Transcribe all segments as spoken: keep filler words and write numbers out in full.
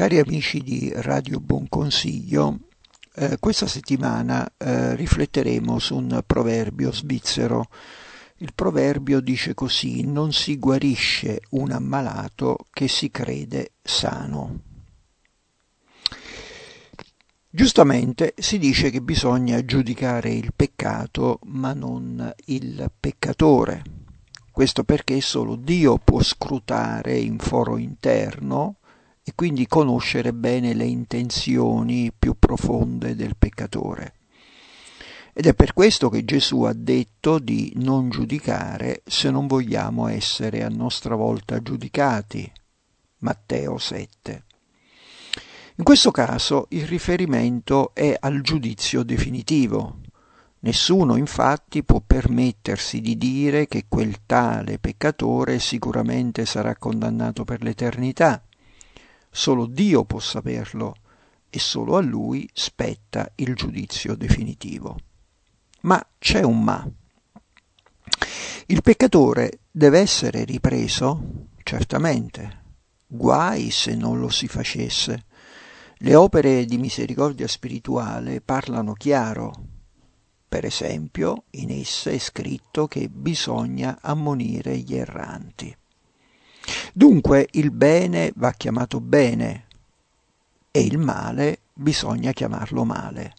Cari amici di Radio Buon Consiglio, eh, questa settimana eh, rifletteremo su un proverbio svizzero. Il proverbio dice così: non si guarisce un ammalato che si crede sano. Giustamente si dice che bisogna giudicare il peccato ma non il peccatore. Questo perché solo Dio può scrutare in foro interno e quindi conoscere bene le intenzioni più profonde del peccatore. Ed è per questo che Gesù ha detto di non giudicare se non vogliamo essere a nostra volta giudicati. Matteo sette. In questo caso il riferimento è al giudizio definitivo. Nessuno infatti può permettersi di dire che quel tale peccatore sicuramente sarà condannato per l'eternità. Solo Dio può saperlo e solo a Lui spetta il giudizio definitivo. Ma c'è un ma. Il peccatore deve essere ripreso? Certamente. Guai se non lo si facesse. Le opere di misericordia spirituale parlano chiaro. Per esempio, in esse è scritto che bisogna ammonire gli erranti. Dunque il bene va chiamato bene e il male bisogna chiamarlo male.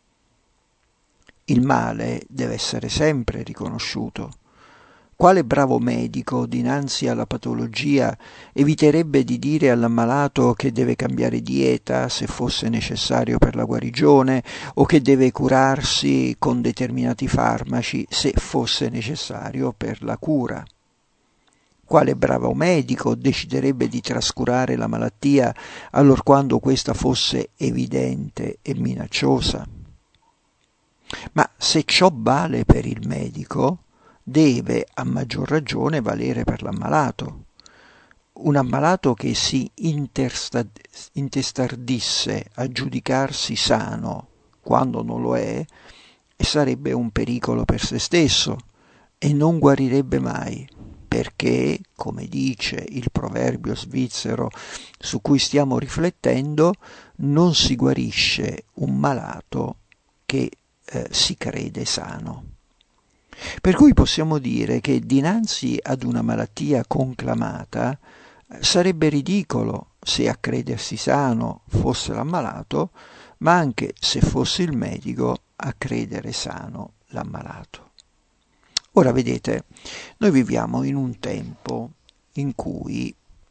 Il male deve essere sempre riconosciuto. Quale bravo medico dinanzi alla patologia eviterebbe di dire all'ammalato che deve cambiare dieta se fosse necessario per la guarigione o che deve curarsi con determinati farmaci se fosse necessario per la cura? Quale bravo medico deciderebbe di trascurare la malattia allorquando questa fosse evidente e minacciosa? Ma se ciò vale per il medico, deve a maggior ragione valere per l'ammalato. Un ammalato che si intersta- intestardisse a giudicarsi sano quando non lo è, sarebbe un pericolo per se stesso e non guarirebbe mai. Perché, come dice il proverbio svizzero su cui stiamo riflettendo, non si guarisce un malato che eh, si crede sano. Per cui possiamo dire che dinanzi ad una malattia conclamata sarebbe ridicolo se a credersi sano fosse l'ammalato, ma anche se fosse il medico a credere sano l'ammalato. Ora vedete, noi viviamo in un tempo in cui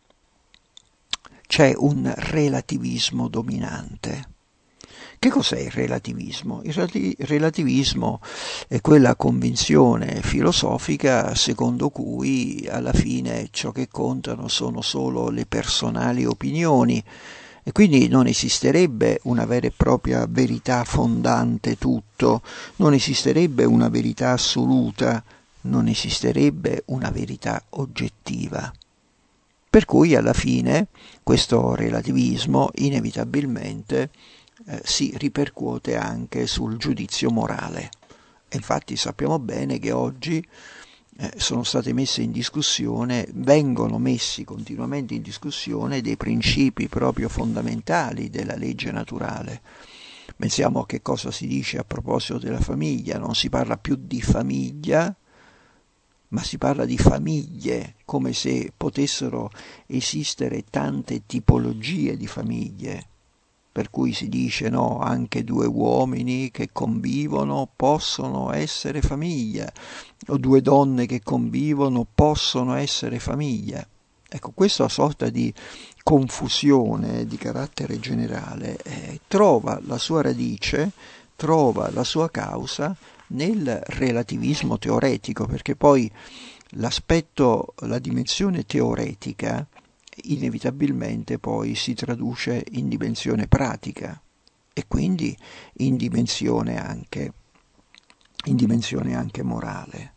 c'è un relativismo dominante. Che cos'è il relativismo? Il relativismo è quella convinzione filosofica secondo cui alla fine ciò che contano sono solo le personali opinioni e quindi non esisterebbe una vera e propria verità fondante tutto, non esisterebbe una verità assoluta, non esisterebbe una verità oggettiva. Per cui alla fine questo relativismo inevitabilmente eh, si ripercuote anche sul giudizio morale. E infatti sappiamo bene che oggi eh, sono state messe in discussione, vengono messi continuamente in discussione dei principi proprio fondamentali della legge naturale. Pensiamo a che cosa si dice a proposito della famiglia: non si parla più di famiglia, ma si parla di famiglie, come se potessero esistere tante tipologie di famiglie, per cui si dice no, anche due uomini che convivono possono essere famiglia, o due donne che convivono possono essere famiglia. Ecco, questa sorta di confusione di carattere generale eh, trova la sua radice, trova la sua causa nel relativismo teoretico, perché poi l'aspetto, la dimensione teoretica inevitabilmente poi si traduce in dimensione pratica e quindi in dimensione anche, in dimensione anche morale.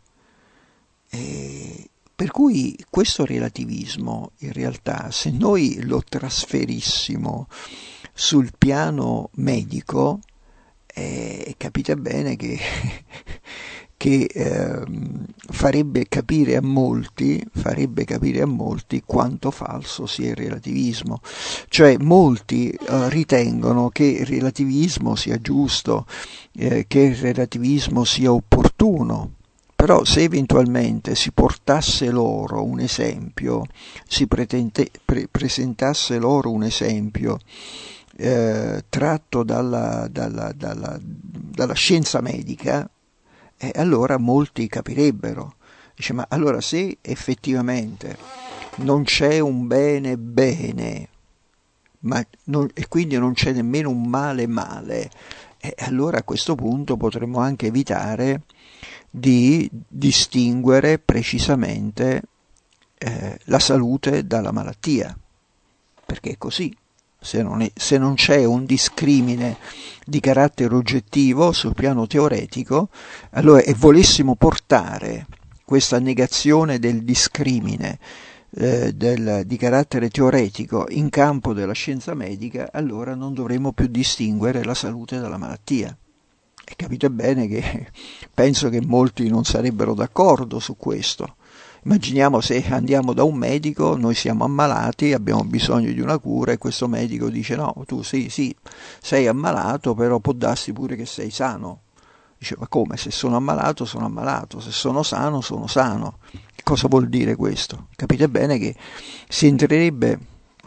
E per cui questo relativismo in realtà, se noi lo trasferissimo sul piano medico, eh, capite bene che che eh, farebbe capire a molti, farebbe capire a molti quanto falso sia il relativismo. Cioè molti eh, ritengono che il relativismo sia giusto, eh, che il relativismo sia opportuno. Però se eventualmente si portasse loro un esempio, si pretende, pre- presentasse loro un esempio eh, tratto dalla, dalla, dalla, dalla scienza medica, eh, allora molti capirebbero. Dice, ma allora se effettivamente non c'è un bene bene, ma non, e quindi non c'è nemmeno un male male, eh, allora a questo punto potremmo anche evitare di distinguere precisamente eh, la salute dalla malattia, perché è così. Se non, è, se non c'è un discrimine di carattere oggettivo sul piano teoretico, allora e volessimo portare questa negazione del discrimine eh, del, di carattere teoretico in campo della scienza medica, allora non dovremmo più distinguere la salute dalla malattia. E capite bene che penso che molti non sarebbero d'accordo su questo. Immaginiamo se andiamo da un medico, noi siamo ammalati, abbiamo bisogno di una cura e questo medico dice no, tu sì, sì, sei ammalato, però può darsi pure che sei sano. Dice, ma come? Se sono ammalato, sono ammalato, se sono sano, sono sano. Che cosa vuol dire questo? Capite bene che si entrerebbe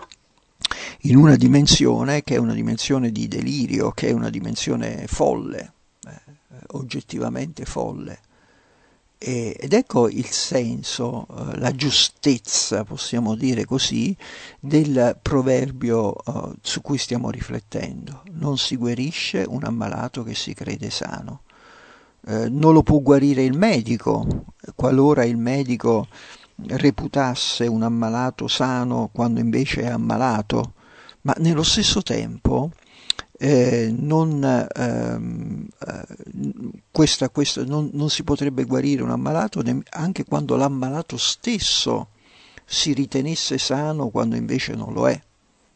in una dimensione che è una dimensione di delirio, che è una dimensione folle, eh, oggettivamente folle. E, ed ecco il senso, eh, la giustezza, possiamo dire così, del proverbio eh, su cui stiamo riflettendo. Non si guarisce un ammalato che si crede sano. Eh, non lo può guarire il medico, qualora il medico reputasse un ammalato sano quando invece è ammalato, ma nello stesso tempo eh, non, ehm, eh, questa, questa, non, non si potrebbe guarire un ammalato anche quando l'ammalato stesso si ritenesse sano quando invece non lo è.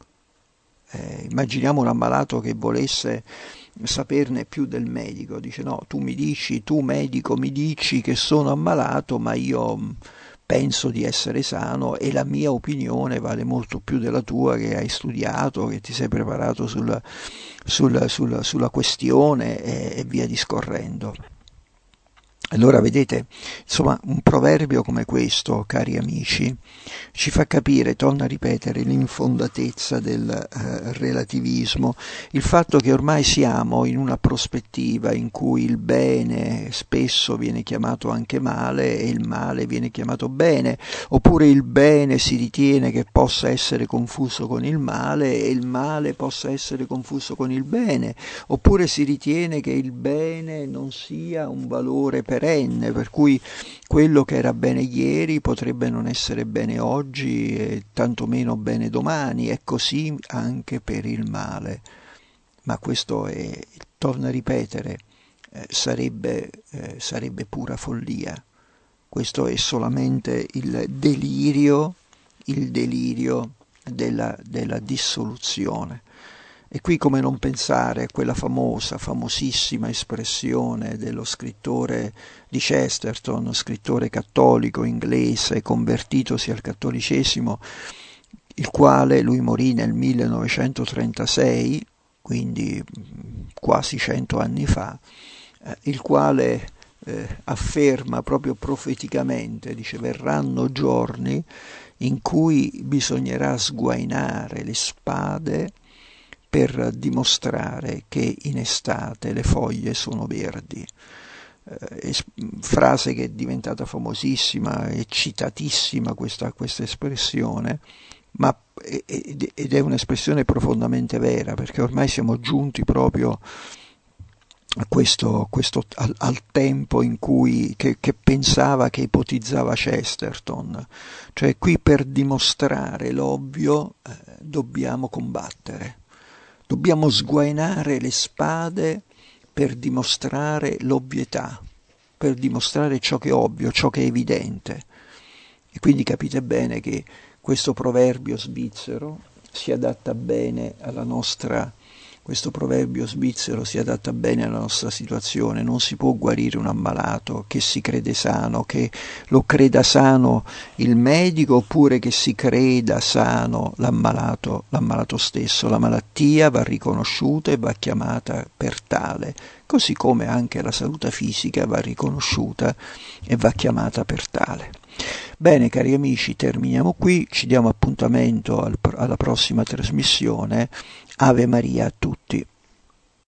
Eh, immaginiamo un ammalato che volesse saperne più del medico, dice no, tu mi dici, tu medico mi dici che sono ammalato, ma io penso di essere sano e la mia opinione vale molto più della tua che hai studiato, che ti sei preparato sul, sul, sul, sulla questione e, e via discorrendo. Allora vedete, insomma, un proverbio come questo, cari amici, ci fa capire, torno a ripetere, l'infondatezza del eh, relativismo, il fatto che ormai siamo in una prospettiva in cui il bene spesso viene chiamato anche male e il male viene chiamato bene, oppure il bene si ritiene che possa essere confuso con il male e il male possa essere confuso con il bene, oppure si ritiene che il bene non sia un valore per per cui quello che era bene ieri potrebbe non essere bene oggi e tantomeno bene domani, e così anche per il male. Ma questo è, torno a ripetere, eh, sarebbe, eh, sarebbe pura follia. Questo è solamente il delirio, il delirio della, della dissoluzione. E qui come non pensare a quella famosa, famosissima espressione dello scrittore di Chesterton, scrittore cattolico inglese, convertitosi al cattolicesimo, il quale lui morì nel millenovecentotrentasei, quindi quasi cento anni fa, eh, il quale eh, afferma proprio profeticamente, dice, verranno giorni in cui bisognerà sguainare le spade per dimostrare che in estate le foglie sono verdi. Eh, frase che è diventata famosissima e citatissima questa, questa espressione, ma ed è un'espressione profondamente vera, perché ormai siamo giunti proprio a questo, questo al, al tempo in cui che, che pensava, che ipotizzava Chesterton, cioè qui per dimostrare l'ovvio eh, dobbiamo combattere. Dobbiamo sguainare le spade per dimostrare l'ovvietà, per dimostrare ciò che è ovvio, ciò che è evidente. E quindi capite bene che questo proverbio svizzero si adatta bene alla nostra questo proverbio svizzero si adatta bene alla nostra situazione. Non si può guarire un ammalato che si crede sano, che lo creda sano il medico, oppure che si creda sano l'ammalato, l'ammalato stesso. La malattia va riconosciuta e va chiamata per tale, così come anche la salute fisica va riconosciuta e va chiamata per tale. Bene, cari amici, terminiamo qui, ci diamo appuntamento al, alla prossima trasmissione. Ave Maria a tutti.